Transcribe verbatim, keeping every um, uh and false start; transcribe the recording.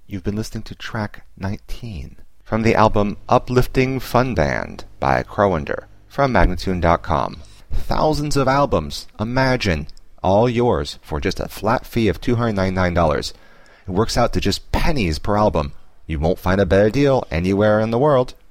You've been listening to track nineteen from the album Uplifting Fun Band by Crowender from Magnatune dot com. Thousands of albums, imagine, all yours for just a flat fee of two hundred ninety-nine dollars. It works out to just pennies per album. You won't find a better deal anywhere in the world.